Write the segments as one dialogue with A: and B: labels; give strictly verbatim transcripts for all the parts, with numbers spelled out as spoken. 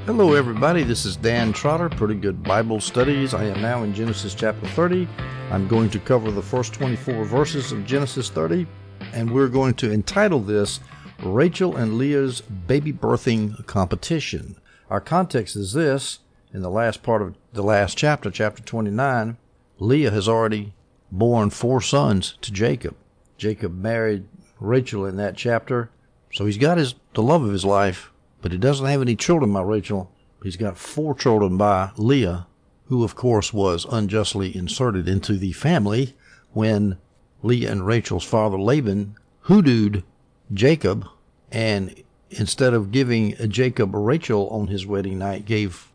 A: Hello everybody, this is Dan Trotter, Pretty Good Bible Studies. I am now in Genesis chapter thirty. I'm going to cover the first twenty-four verses of Genesis thirty, and we're going to entitle this Rachel and Leah's Baby Birthing Competition. Our context is this: in the last part of the last chapter, chapter twenty-nine, Leah has already borne four sons to Jacob. Jacob married Rachel in that chapter, so he's got his the love of his life. But he doesn't have any children by Rachel. He's got four children by Leah, who, of course, was unjustly inserted into the family when Leah and Rachel's father, Laban, hoodooed Jacob, and instead of giving Jacob Rachel on his wedding night, gave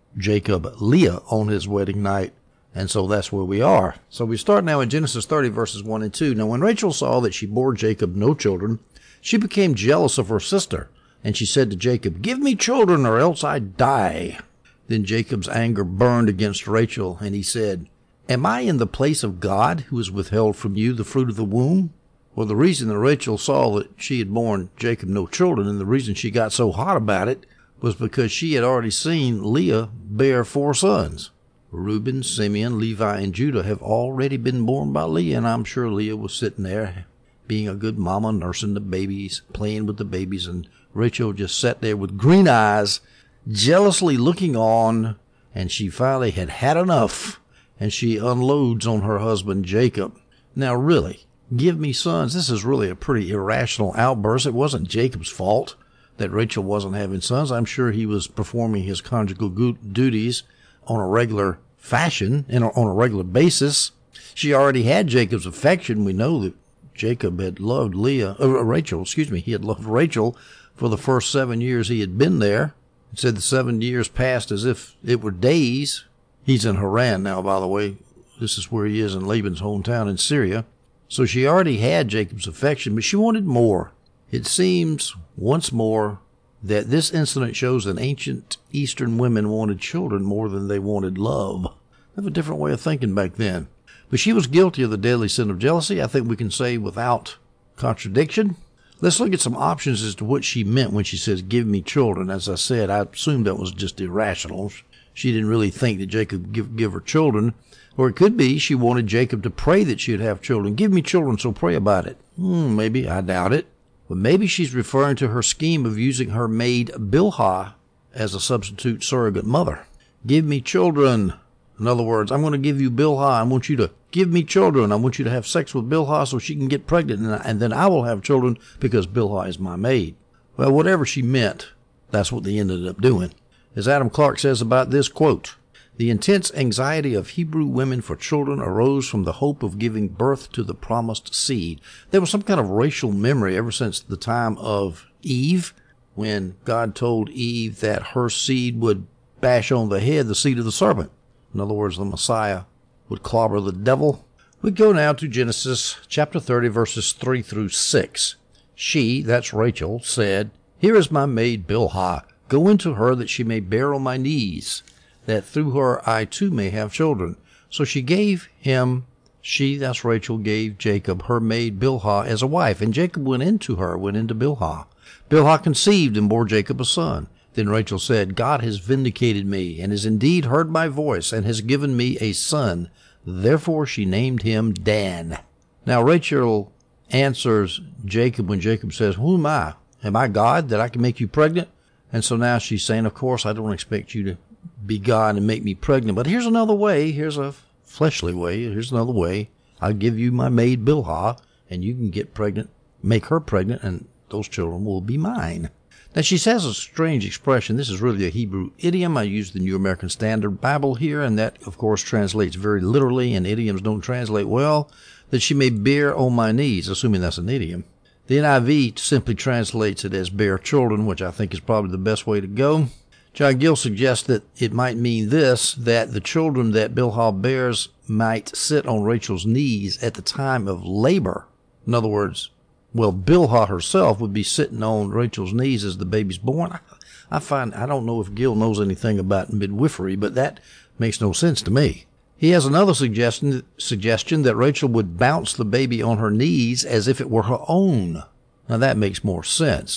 A: Jacob Leah on his wedding night. And so that's where we are. So we start now in Genesis thirty, verses one and two. Now when Rachel saw that she bore Jacob no children, she became jealous of her sister. And she said to Jacob, "Give me children, or else I die." Then Jacob's anger burned against Rachel, and he said, "Am I in the place of God, who has withheld from you the fruit of the womb?" Well, the reason that Rachel saw that she had borne Jacob no children, and the reason she got so hot about it, was because she had already seen Leah bear four sons. Reuben, Simeon, Levi, and Judah have already been born by Leah, and I'm sure Leah was sitting there being a good mama, nursing the babies, playing with the babies, and Rachel just sat there with green eyes, jealously looking on, and she finally had had enough, and she unloads on her husband Jacob. Now really, give me sons. This is really a pretty irrational outburst. It wasn't Jacob's fault that Rachel wasn't having sons. I'm sure he was performing his conjugal duties on a regular fashion and on a regular basis. She already had Jacob's affection. We know that Jacob had loved Leah, uh, Rachel, excuse me, he had loved Rachel for the first seven years he had been there. It said the seven years passed as if it were days. He's in Haran now, by the way. This is where he is in Laban's hometown in Syria. So she already had Jacob's affection, but she wanted more. It seems, once more, that this incident shows that ancient Eastern women wanted children more than they wanted love. They have a different way of thinking back then. But she was guilty of the deadly sin of jealousy, I think we can say without contradiction. Let's look at some options as to what she meant when she says, "Give me children." As I said, I assumed that was just irrational. She didn't really think that Jacob would give, give her children. Or it could be she wanted Jacob to pray that she'd have children. "Give me children, so pray about it." Hmm, maybe. I doubt it. But maybe she's referring to her scheme of using her maid Bilhah as a substitute surrogate mother. "Give me children." In other words, I'm going to give you Bilhah. I want you to give me children. I want you to have sex with Bilhah so she can get pregnant, and, and then I will have children because Bilhah is my maid. Well, whatever she meant, that's what they ended up doing. As Adam Clark says about this, quote, "The intense anxiety of Hebrew women for children arose from the hope of giving birth to the promised seed." There was some kind of racial memory ever since the time of Eve, when God told Eve that her seed would bash on the head the seed of the serpent. In other words, the Messiah would clobber the devil. We go now to Genesis chapter thirty, verses three through six. She, that's Rachel, said, "Here is my maid Bilhah. Go into her that she may bear on my knees, that through her I too may have children." So she gave him, she, that's Rachel, gave Jacob her maid Bilhah as a wife. And Jacob went into her, went into Bilhah. Bilhah conceived and bore Jacob a son. Then Rachel said, "God has vindicated me, and has indeed heard my voice, and has given me a son." Therefore she named him Dan. Now Rachel answers Jacob when Jacob says, "Who am I? Am I God that I can make you pregnant?" And so now she's saying, "Of course, I don't expect you to be God and make me pregnant, but here's another way. Here's a fleshly way. Here's another way. I'll give you my maid Bilhah, and you can get pregnant, make her pregnant, and those children will be mine." Now, she says a strange expression. This is really a Hebrew idiom. I use the New American Standard Bible here, and that, of course, translates very literally, and idioms don't translate well, that she may bear on my knees, assuming that's an idiom. The N I V simply translates it as bear children, which I think is probably the best way to go. John Gill suggests that it might mean this, that the children that Bilhah bears might sit on Rachel's knees at the time of labor. In other words, well, Bilhah herself would be sitting on Rachel's knees as the baby's born. I, I find, I don't know if Gill knows anything about midwifery, but that makes no sense to me. He has another suggestion, suggestion that Rachel would bounce the baby on her knees as if it were her own. Now that makes more sense.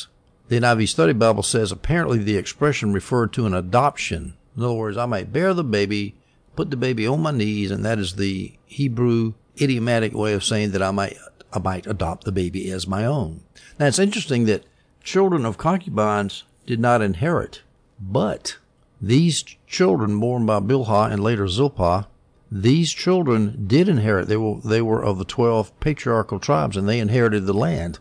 A: The N I V Study Bible says apparently the expression referred to an adoption. In other words, I might bear the baby, put the baby on my knees, and that is the Hebrew idiomatic way of saying that I might, I might adopt the baby as my own. Now, it's interesting that children of concubines did not inherit, but these children born by Bilhah and later Zilpah, these children did inherit. They were, they were of the twelve patriarchal tribes, and they inherited the land.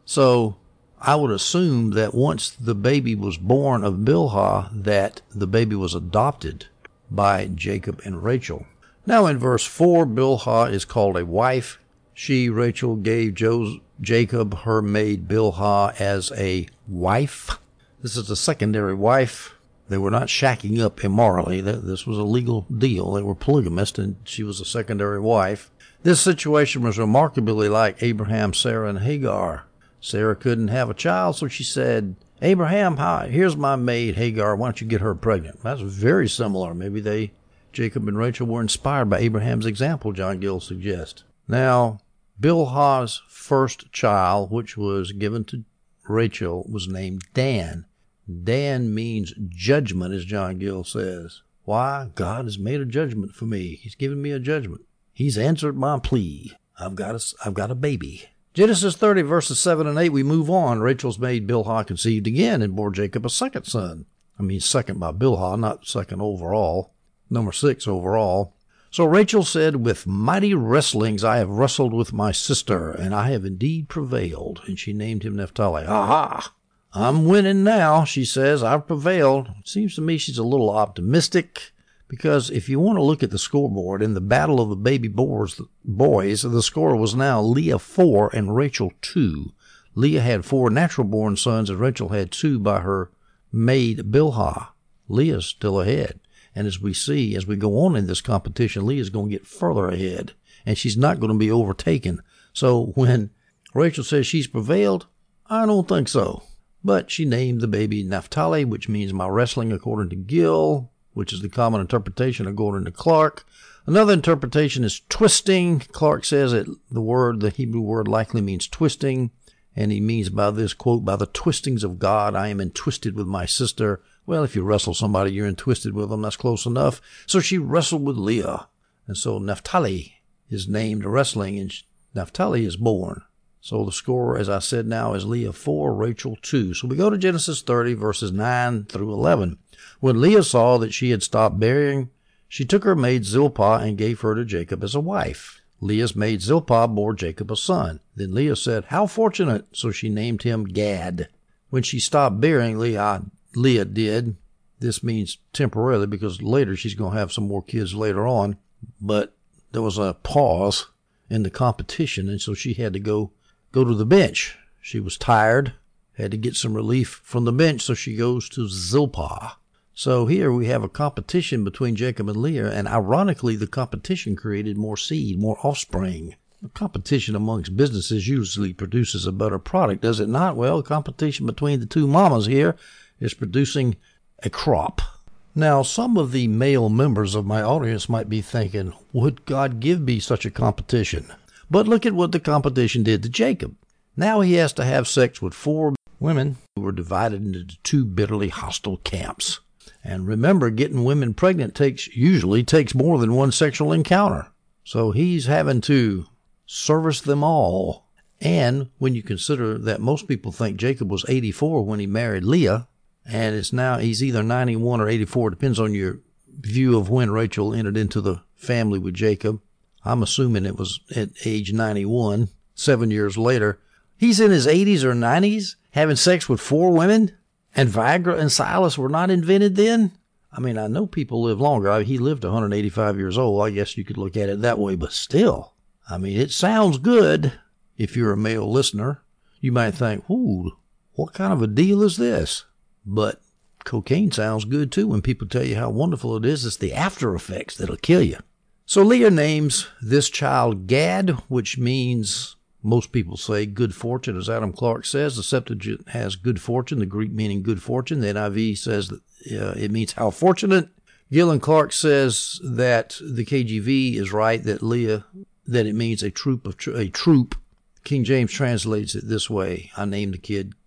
A: So I would assume that once the baby was born of Bilhah, that the baby was adopted by Jacob and Rachel. Now in verse four, Bilhah is called a wife. She, Rachel, gave Joseph, Jacob her maid Bilhah as a wife. This is a secondary wife. They were not shacking up immorally. This was a legal deal. They were polygamist, and she was a secondary wife. This situation was remarkably like Abraham, Sarah, and Hagar. Sarah couldn't have a child, so she said, Abraham, hi, here's my maid Hagar. Why don't you get her pregnant? That's very similar. Maybe they, Jacob and Rachel, were inspired by Abraham's example, John Gill suggests. Now, Bilhah's first child, which was given to Rachel, was named Dan. Dan means judgment, as John Gill says. Why? God has made a judgment for me. He's given me a judgment. He's answered my plea. I've got a, I've got a baby. Genesis thirty, verses seven and eight, we move on. Rachel's maid Bilhah conceived again and bore Jacob a second son. I mean, second by Bilhah, not second overall. Number six overall. So Rachel said, with mighty wrestlings I have wrestled with my sister, and I have indeed prevailed. And she named him Naphtali. Aha! I'm winning now, she says. I've prevailed. It seems to me she's a little optimistic, because if you want to look at the scoreboard, in the battle of the baby boys, boys, the score was now Leah four and Rachel two. Leah had four natural-born sons, and Rachel had two by her maid Bilhah. Leah's still ahead. And as we see, as we go on in this competition, Leah's going to get further ahead, and she's not going to be overtaken. So when Rachel says she's prevailed, I don't think so. But she named the baby Naphtali, which means my wrestling, according to Gill, which is the common interpretation according to Clark. Another interpretation is twisting. Clark says that the word, the Hebrew word, likely means twisting, and he means by this, quote, by the twistings of God, I am entwisted with my sister. Well, if you wrestle somebody, you're entwisted with them. That's close enough. So she wrestled with Leah. And so Naphtali is named wrestling, and Naphtali is born. So the score, as I said now, is Leah four, Rachel two. So we go to Genesis thirty, verses nine through eleven. When Leah saw that she had stopped bearing, she took her maid Zilpah and gave her to Jacob as a wife. Leah's maid Zilpah bore Jacob a son. Then Leah said, how fortunate! So she named him Gad. When she stopped bearing, Leah, Leah did. This means temporarily, because later she's going to have some more kids later on. But there was a pause in the competition, and so she had to go go to the bench. She was tired, had to get some relief from the bench, so she goes to Zilpah. So here we have a competition between Jacob and Leah, and ironically, the competition created more seed, more offspring. The competition amongst businesses usually produces a better product, does it not? Well, competition between the two mamas here is producing a crop. Now, some of the male members of my audience might be thinking, would God give me such a competition? But look at what the competition did to Jacob. Now he has to have sex with four women who were divided into two bitterly hostile camps. And remember, getting women pregnant takes usually takes more than one sexual encounter. So he's having to service them all. And when you consider that most people think Jacob was eighty-four when he married Leah, and it's now he's either ninety-one or eighty-four, depends on your view of when Rachel entered into the family with Jacob. I'm assuming it was at age ninety-one, seven years later. He's in his eighties or nineties having sex with four women, and Viagra and Silas were not invented then? I mean, I know people live longer. He lived one hundred eighty-five years old. I guess you could look at it that way, but still, I mean, it sounds good. If you're a male listener, you might think, ooh, what kind of a deal is this? But cocaine sounds good too when people tell you how wonderful it is. It's the after effects that'll kill you. So Leah names this child Gad, which means, most people say, good fortune, as Adam Clark says. The Septuagint has good fortune, the Greek meaning good fortune. The N I V says that uh, it means how fortunate. Gill and Clark says that the K J V is right, that Leah, that it means a troop of, a troop. King James translates it this way. I named the kid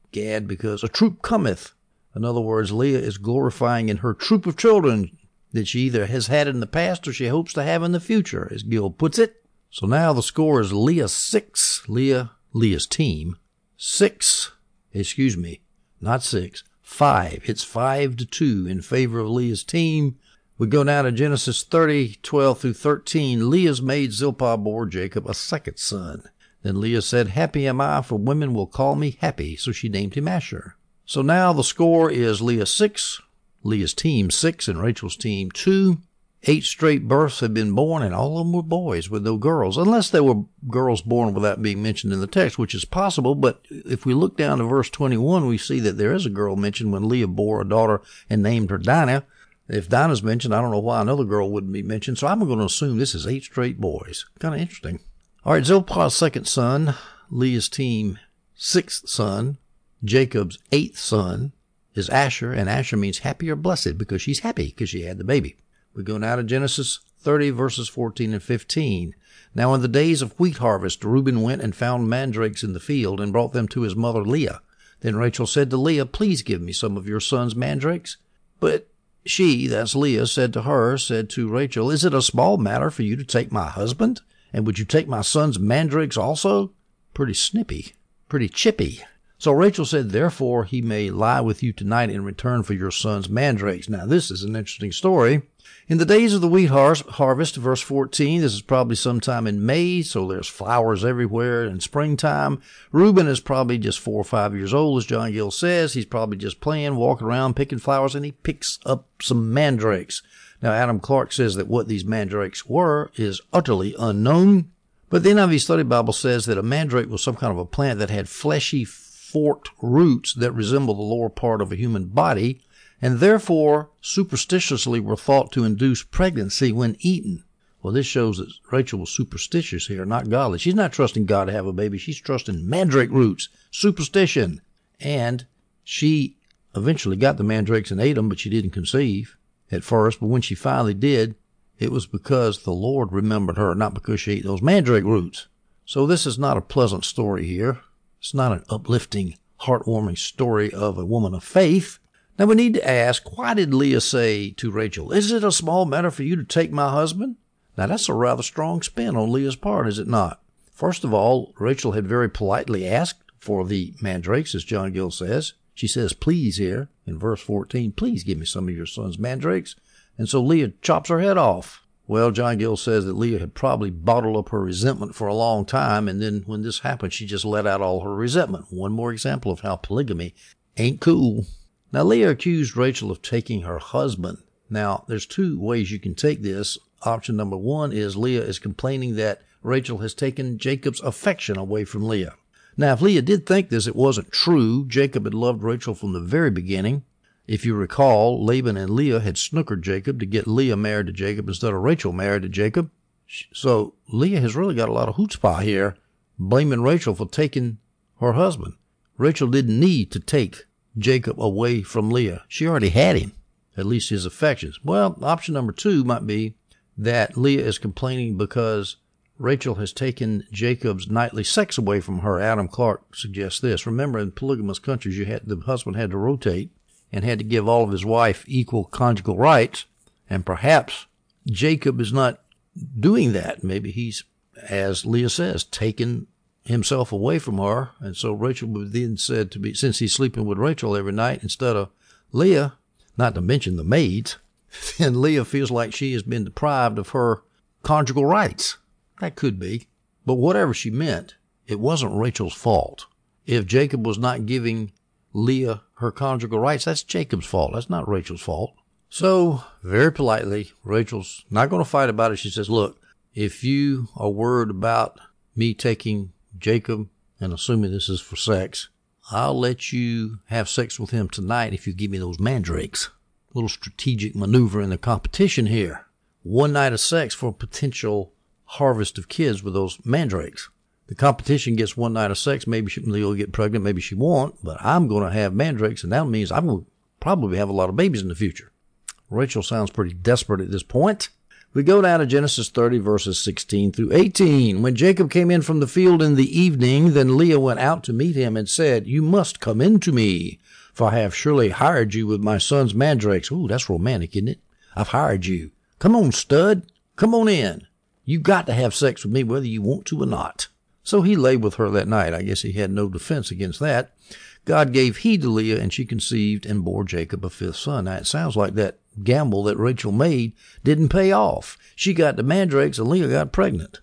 A: Gad, because a troop cometh. In other words, Leah is glorifying in her troop of children that she either has had in the past or she hopes to have in the future, as Gill puts it. So now the score is Leah six, Leah, Leah's team, six, excuse me, not six, five. It's five to two in favor of Leah's team. We go now to Genesis thirty, twelve through thirteen. Leah's maid Zilpah bore Jacob a second son. Then Leah said, happy am I, for women will call me happy. So she named him Asher. So now the score is Leah six, Leah's team six, and Rachel's team two. Eight straight births have been born, and all of them were boys with no girls, unless they were girls born without being mentioned in the text, which is possible. But if we look down to verse twenty-one, we see that there is a girl mentioned when Leah bore a daughter and named her Dinah. If Dinah's mentioned, I don't know why another girl wouldn't be mentioned, so I'm going to assume this is eight straight boys. Kind of interesting. All right, Zilpah's second son, Leah's team sixth son, Jacob's eighth son is Asher, and Asher means happy or blessed because she's happy because she had the baby. We go now to Genesis thirty, verses fourteen and fifteen. Now in the days of wheat harvest, Reuben went and found mandrakes in the field and brought them to his mother Leah. Then Rachel said to Leah, please give me some of your son's mandrakes. But she, that's Leah, said to her, said to Rachel, is it a small matter for you to take my husband? And would you take my son's mandrakes also? Pretty snippy, pretty chippy. So Rachel said, therefore he may lie with you tonight in return for your son's mandrakes. Now this is an interesting story. In the days of the wheat harvest, verse fourteen, this is probably sometime in May, so there's flowers everywhere in springtime. Reuben is probably just four or five years old, as John Gill says. He's probably just playing, walking around, picking flowers, and he picks up some mandrakes. Now, Adam Clark says that what these mandrakes were is utterly unknown. But the N I V Study Bible says that a mandrake was some kind of a plant that had fleshy, forked roots that resemble the lower part of a human body, and therefore superstitiously were thought to induce pregnancy when eaten. Well, this shows that Rachel was superstitious here, not godly. She's not trusting God to have a baby. She's trusting mandrake roots, superstition. And she eventually got the mandrakes and ate them, but she didn't conceive at first. But when she finally did, it was because the Lord remembered her, not because she ate those mandrake roots. So this is not a pleasant story here. It's not an uplifting, heartwarming story of a woman of faith. Now we need to ask, why did Leah say to Rachel, is it a small matter for you to take my husband? Now that's a rather strong spin on Leah's part, is it not? First of all, Rachel had very politely asked for the mandrakes, as John Gill says. She says, please here, in verse fourteen, please give me some of your son's mandrakes. And so Leah chops her head off. Well, John Gill says that Leah had probably bottled up her resentment for a long time, and then when this happened, she just let out all her resentment. One more example of how polygamy ain't cool. Now, Leah accused Rachel of taking her husband. Now, there's two ways you can take this. Option number one is Leah is complaining that Rachel has taken Jacob's affection away from Leah. Now, if Leah did think this, it wasn't true. Jacob had loved Rachel from the very beginning. If you recall, Laban and Leah had snookered Jacob to get Leah married to Jacob instead of Rachel married to Jacob. So Leah has really got a lot of chutzpah here, blaming Rachel for taking her husband. Rachel didn't need to take Jacob away from Leah. She already had him, at least his affections. Well, option number two might be that Leah is complaining because Rachel has taken Jacob's nightly sex away from her. Adam Clark suggests this. Remember, in polygamous countries, you had the husband had to rotate and had to give all of his wife equal conjugal rights, and perhaps Jacob is not doing that. Maybe he's, as Leah says, taken himself away from her, and so Rachel would then said to be, since he's sleeping with Rachel every night instead of Leah, not to mention the maids, then Leah feels like she has been deprived of her conjugal rights. That could be. But whatever she meant, it wasn't Rachel's fault. If Jacob was not giving Leah her conjugal rights, that's Jacob's fault. That's not Rachel's fault. So, very politely, Rachel's not going to fight about it. She says, look, if you are worried about me taking Jacob, and assuming this is for sex, I'll let you have sex with him tonight if you give me those mandrakes. Little strategic maneuver in the competition here. One night of sex for a potential harvest of kids with those mandrakes. The competition gets one night of sex. Maybe she will get pregnant, maybe she won't, but I'm going to have mandrakes, and that means I'm going to probably have a lot of babies in the future. Rachel sounds pretty desperate at this point. We go down to Genesis thirty, verses sixteen through eighteen. When Jacob came in from the field in the evening, then Leah went out to meet him and said, "You must come in to me, for I have surely hired you with my son's mandrakes." Ooh, that's romantic, isn't it? I've hired you. Come on, stud. Come on in. You got to have sex with me whether you want to or not. So he lay with her that night. I guess he had no defense against that. God gave heed to Leah, and she conceived and bore Jacob a fifth son. Now, it sounds like that gamble that Rachel made didn't pay off. She got the mandrakes, and Leah got pregnant.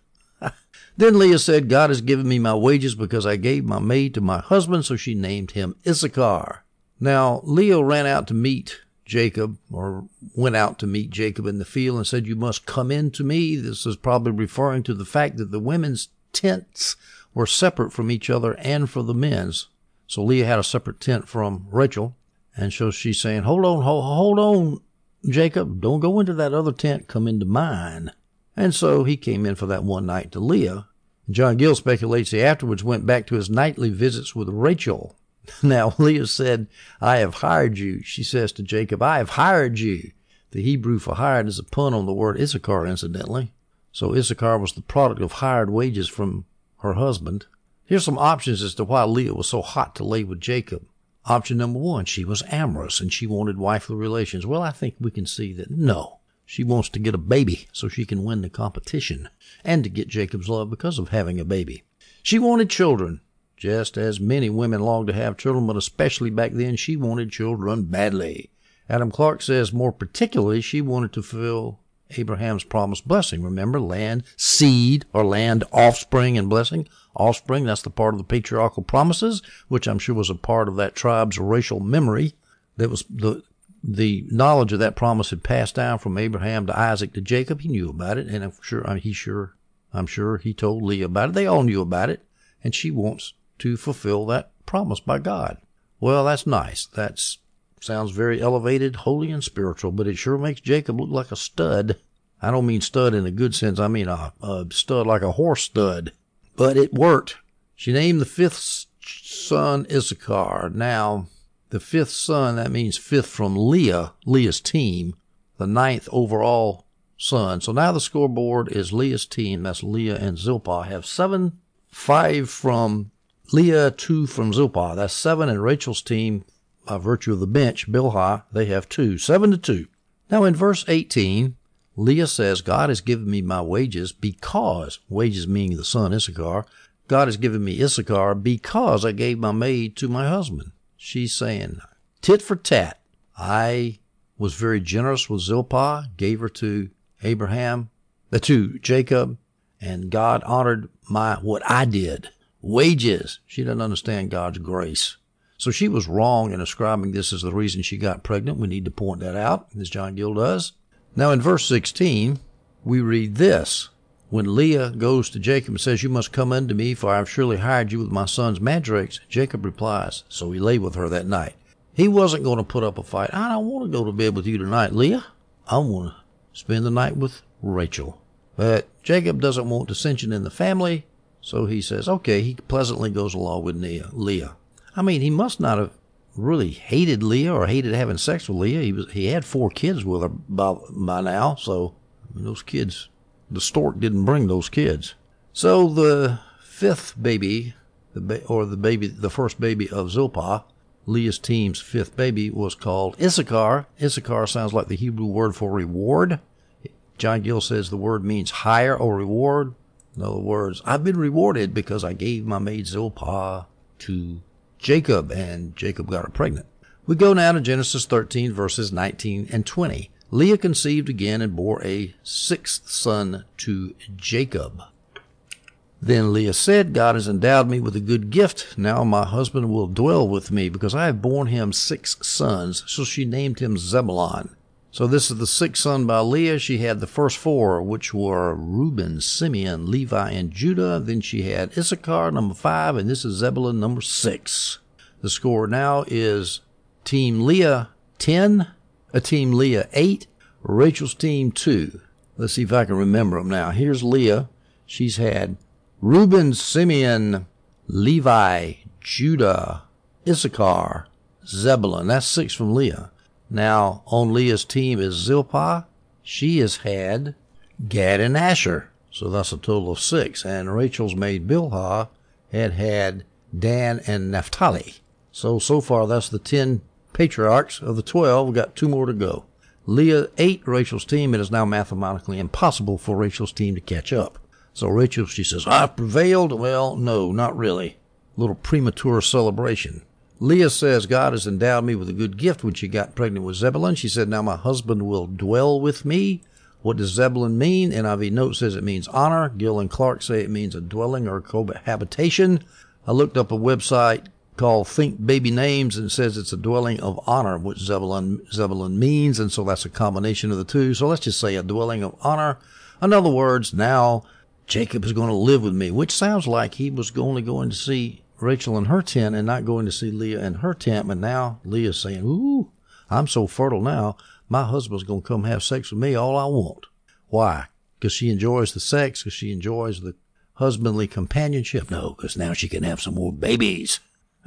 A: Then Leah said, "God has given me my wages because I gave my maid to my husband," so she named him Issachar. Now, Leah ran out to meet Jacob, or went out to meet Jacob in the field and said, "You must come in to me." This is probably referring to the fact that the women's tents were separate from each other and for the men's. So Leah had a separate tent from Rachel. And so she's saying, hold on, hold, hold on, Jacob. Don't go into that other tent. Come into mine. And so he came in for that one night to Leah. John Gill speculates he afterwards went back to his nightly visits with Rachel. Now, Leah said, "I have hired you." She says to Jacob, "I have hired you." The Hebrew for hired is a pun on the word Issachar, incidentally. So Issachar was the product of hired wages from her husband. Here's some options as to why Leah was so hot to lay with Jacob. Option number one, she was amorous and she wanted wifely relations. Well, I think we can see that no. She wants to get a baby so she can win the competition and to get Jacob's love because of having a baby. She wanted children, just as many women long to have children, but especially back then she wanted children badly. Adam Clark says more particularly she wanted to fulfill Abraham's promised blessing. Remember, land, seed, or land, offspring, and blessing. Offspring, that's the part of the patriarchal promises, which I'm sure was a part of that tribe's racial memory. That was the the knowledge of that promise had passed down from Abraham to Isaac to Jacob. He knew about it, and I'm sure I mean, he sure I'm sure he told Leah about it. They all knew about it, and she wants to fulfill that promise by God. Well, that's nice. That's sounds very elevated, holy, and spiritual, but it sure makes Jacob look like a stud. I don't mean stud in a good sense. I mean a, a stud like a horse stud. But it worked. She named the fifth son Issachar. Now, the fifth son, that means fifth from Leah, Leah's team, the ninth overall son. So now the scoreboard is Leah's team. That's Leah and Zilpah have seven, five from Leah, two from Zilpah. That's seven, and Rachel's team, by virtue of the bench, Bilhah, they have two, seven to two. Now in verse eighteen, Leah says, "God has given me my wages because," wages meaning the son Issachar, "God has given me Issachar because I gave my maid to my husband." She's saying, tit for tat. I was very generous with Zilpah, gave her to Abraham, uh, to Jacob, and God honored my, what I did. Wages. She doesn't understand God's grace. So she was wrong in ascribing this as the reason she got pregnant. We need to point that out, as John Gill does. Now in verse sixteen, we read this. When Leah goes to Jacob and says, "You must come unto me, for I have surely hired you with my son's mandrakes," Jacob replies, so he lay with her that night. He wasn't going to put up a fight. "I don't want to go to bed with you tonight, Leah. I want to spend the night with Rachel." But Jacob doesn't want dissension in the family, so he says, okay, he pleasantly goes along with Leah. I mean, he must not have really hated Leah or hated having sex with Leah. He was he had four kids with her by, by now, so I mean, those kids, the stork didn't bring those kids. So the fifth baby, the ba- or the baby, the first baby of Zilpah, Leah's team's fifth baby, was called Issachar. Issachar sounds like the Hebrew word for reward. John Gill says the word means hire or reward. In other words, I've been rewarded because I gave my maid Zilpah to Jacob, and Jacob got her pregnant. We go now to Genesis thirteen, verses nineteen and twenty. Leah conceived again and bore a sixth son to Jacob. Then Leah said, "God has endowed me with a good gift. Now my husband will dwell with me, because I have borne him six sons." So she named him Zebulon. So this is the sixth son by Leah. She had the first four, which were Reuben, Simeon, Levi, and Judah. Then she had Issachar, number five, and this is Zebulun, number six. The score now is Team Leah ten, a Team Leah eight, Rachel's team two. Let's see if I can remember them now. Here's Leah. She's had Reuben, Simeon, Levi, Judah, Issachar, Zebulun. That's six from Leah. Now, on Leah's team is Zilpah. She has had Gad and Asher. So that's a total of six. And Rachel's maid Bilhah had had Dan and Naphtali. So, so far that's the ten patriarchs of the twelve. We've got two more to go. Leah ate Rachel's team. It is now mathematically impossible for Rachel's team to catch up. So Rachel, she says, I've prevailed. Well, no, not really. A little premature celebration. Leah says, God has endowed me with a good gift when she got pregnant with Zebulun. She said, now my husband will dwell with me. What does Zebulun mean? N I V note says it means honor. Gill and Clark say it means a dwelling or cohabitation. I looked up a website called Think Baby Names and it says it's a dwelling of honor, which Zebulun, Zebulun means, and so that's a combination of the two. So let's just say a dwelling of honor. In other words, now Jacob is going to live with me, which sounds like he was only going to see Rachel in her tent and not going to see Leah in her tent. But now Leah's saying, ooh, I'm so fertile now, my husband's going to come have sex with me all I want. Why? Because she enjoys the sex? Because she enjoys the husbandly companionship? No, because now she can have some more babies.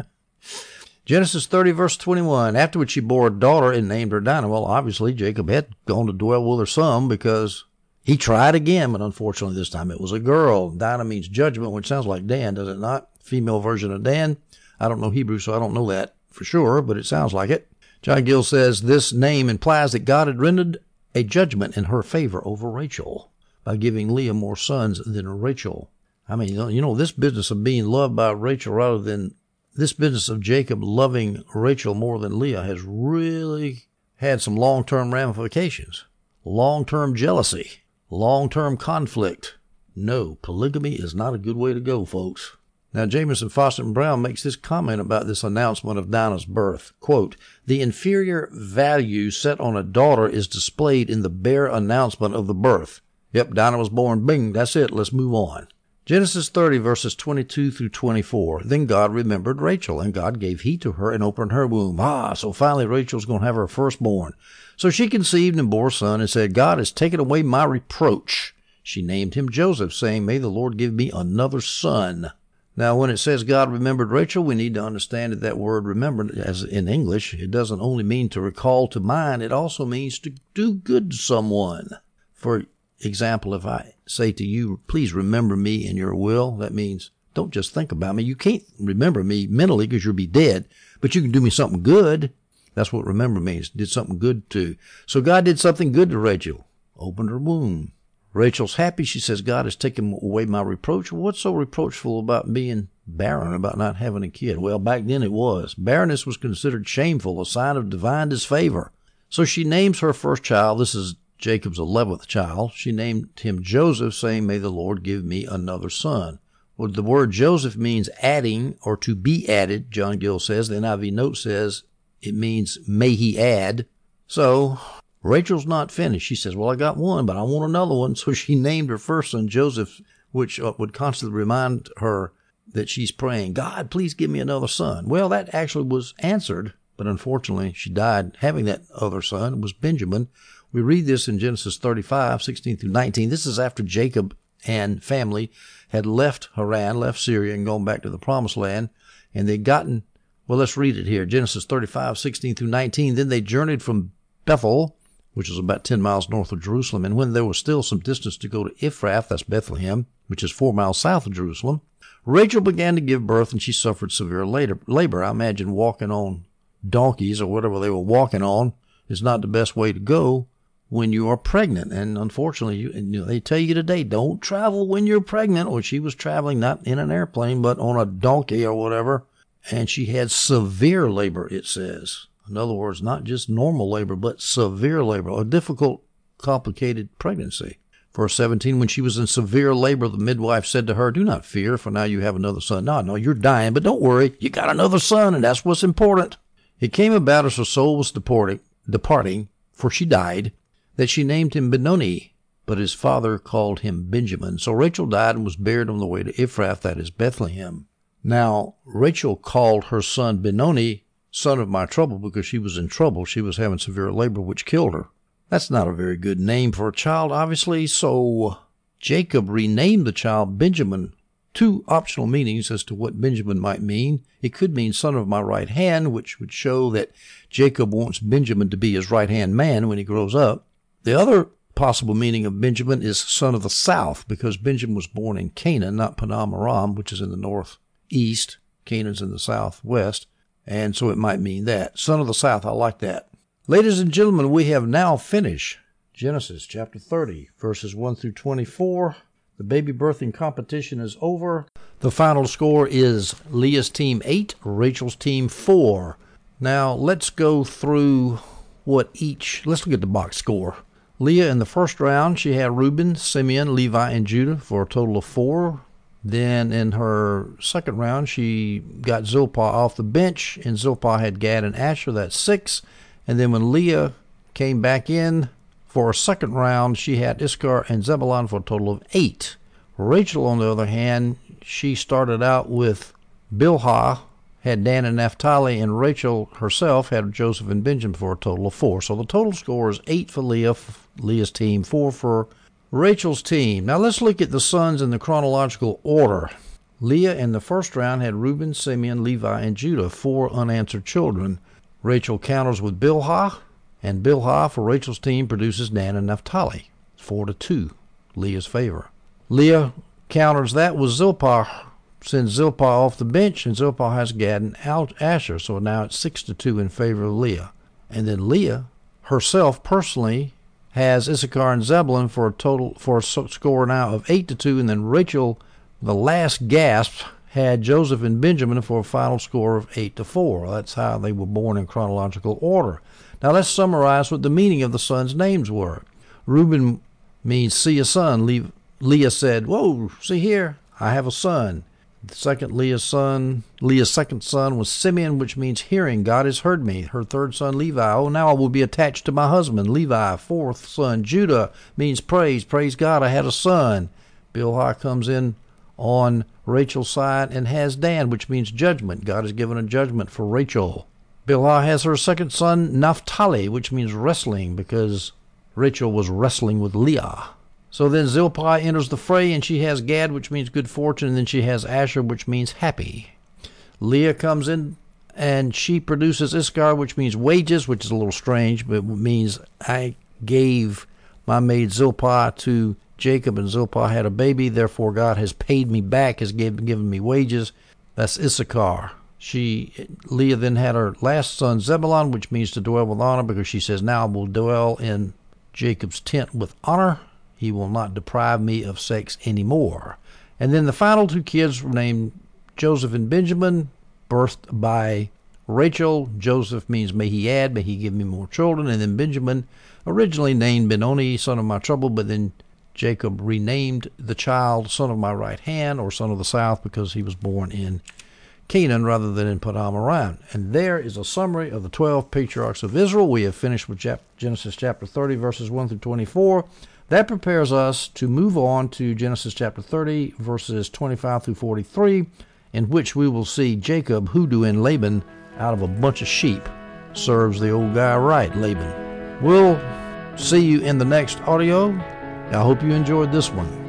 A: Genesis thirty, verse twenty-one. Afterward she bore a daughter and named her Dinah. Well, obviously Jacob had gone to dwell with her some because he tried again, but unfortunately this time it was a girl. Dinah means judgment, which sounds like Dan, does it not? Female version of Dan. I don't know Hebrew, so I don't know that for sure, but it sounds like it. John Gill says this name implies that God had rendered a judgment in her favor over Rachel by giving Leah more sons than Rachel. I mean, you know, this business of being loved by Rachel rather than this business of Jacob loving Rachel more than Leah has really had some long-term ramifications. Long-term jealousy. Long-term conflict. No, polygamy is not a good way to go, folks. Now, Jameson, Foster, and Brown makes this comment about this announcement of Dinah's birth. Quote, the inferior value set on a daughter is displayed in the bare announcement of the birth. Yep, Dinah was born. Bing, that's it. Let's move on. Genesis thirty, verses twenty-two through twenty-four. Then God remembered Rachel, and God gave heed to her and opened her womb. Ah, so finally Rachel's going to have her firstborn. So she conceived and bore a son and said, God has taken away my reproach. She named him Joseph, saying, may the Lord give me another son. Now, when it says God remembered Rachel, we need to understand that that word remembered, as in English, it doesn't only mean to recall to mind, it also means to do good to someone. For example, if I say to you, please remember me in your will, that means don't just think about me. You can't remember me mentally because you'll be dead, but you can do me something good. That's what remember means, did something good to. So God did something good to Rachel, opened her womb. Rachel's happy. She says, God has taken away my reproach. What's so reproachful about being barren, about not having a kid? Well, back then it was. Barrenness was considered shameful, a sign of divine disfavor. So she names her first child. This is Jacob's eleventh child. She named him Joseph, saying, may the Lord give me another son. Well, the word Joseph means adding or to be added, John Gill says. The N I V note says it means may he add. So Rachel's not finished. She says, well, I got one, but I want another one. So she named her first son Joseph, which uh, would constantly remind her that she's praying, God, please give me another son. Well, that actually was answered, but unfortunately she died having that other son. It was Benjamin. We read this in Genesis thirty-five, sixteen through nineteen. This is after Jacob and family had left Haran, left Syria, and gone back to the Promised Land. And they'd gotten, well, let's read it here. Genesis thirty-five, sixteen through nineteen. Then they journeyed from Bethel, which is about ten miles north of Jerusalem. And when there was still some distance to go to Ephrath, that's Bethlehem, which is four miles south of Jerusalem, Rachel began to give birth, and she suffered severe labor. I imagine walking on donkeys or whatever they were walking on is not the best way to go when you are pregnant. And unfortunately, you, you know, they tell you today, don't travel when you're pregnant. Or she was traveling not in an airplane, but on a donkey or whatever. And she had severe labor, it says. In other words, not just normal labor, but severe labor, a difficult, complicated pregnancy. Verse seventeen, when she was in severe labor, the midwife said to her, do not fear, for now you have another son. No, no, you're dying, but don't worry. You got another son, and that's what's important. It came about as her soul was departing, departing, for she died, that she named him Benoni, but his father called him Benjamin. So Rachel died and was buried on the way to Ephrath, that is Bethlehem. Now, Rachel called her son Benoni, son of my trouble, because she was in trouble. She was having severe labor, which killed her. That's not a very good name for a child, obviously. So Jacob renamed the child Benjamin. Two optional meanings as to what Benjamin might mean. It could mean son of my right hand, which would show that Jacob wants Benjamin to be his right-hand man when he grows up. The other possible meaning of Benjamin is son of the south, because Benjamin was born in Canaan, not Paddan Aram, which is in the northeast. Canaan's in the southwest, and so it might mean that. Son of the south, I like that. Ladies and gentlemen, we have now finished Genesis chapter thirty, verses one through twenty-four. The baby birthing competition is over. The final score is Leah's team eight, Rachel's team four. Now, let's go through what each, let's look at the box score. Leah in the first round, she had Reuben, Simeon, Levi, and Judah for a total of four. Then in her second round, she got Zilpah off the bench, and Zilpah had Gad and Asher, that's six. And then when Leah came back in for a second round, she had Issachar and Zebulun for a total of eight. Rachel, on the other hand, she started out with Bilhah, had Dan and Naphtali, and Rachel herself had Joseph and Benjamin for a total of four. So the total score is eight for Leah, Leah's team, four for Rachel's team. Now let's look at the sons in the chronological order. Leah in the first round had Reuben, Simeon, Levi, and Judah, four unanswered children. Rachel counters with Bilhah, and Bilhah for Rachel's team produces Dan and Naphtali. Four to two, Leah's favor. Leah counters that with Zilpah, sends Zilpah off the bench, and Zilpah has Gad and Asher, so now it's six to two in favor of Leah. And then Leah herself personally has Issachar and Zebulun for a total for a score now of eight to two, and then Rachel, the last gasp, had Joseph and Benjamin for a final score of eight to four. That's how they were born in chronological order. Now let's summarize what the meaning of the sons' names were. Reuben means see a son. Le- Leah said, "Whoa, see here, I have a son." The second Leah's son, Leah's second son was Simeon, which means hearing. God has heard me. Her third son, Levi. Oh, now I will be attached to my husband. Levi. Fourth son, Judah, means praise. Praise God, I had a son. Bilhah comes in on Rachel's side and has Dan, which means judgment. God has given a judgment for Rachel. Bilhah has her second son, Naphtali, which means wrestling, because Rachel was wrestling with Leah. So then Zilpah enters the fray, and she has Gad, which means good fortune, and then she has Asher, which means happy. Leah comes in, and she produces Issachar, which means wages, which is a little strange, but it means I gave my maid Zilpah to Jacob, and Zilpah had a baby, therefore God has paid me back, has given, given me wages. That's Issachar. She, Leah then had her last son Zebulun, which means to dwell with honor, because she says, now I will dwell in Jacob's tent with honor. He will not deprive me of sex anymore. And then the final two kids were named Joseph and Benjamin, birthed by Rachel. Joseph means may he add, may he give me more children. And then Benjamin, originally named Benoni, son of my trouble, but then Jacob renamed the child son of my right hand, or son of the south, because he was born in Canaan rather than in Paddan Aram. And there is a summary of the twelve patriarchs of Israel. We have finished with Genesis chapter thirty, verses one through twenty-four. That prepares us to move on to Genesis chapter thirty, verses twenty-five through forty-three, in which we will see Jacob hoodooing Laban out of a bunch of sheep. Serves the old guy right, Laban. We'll see you in the next audio. I hope you enjoyed this one.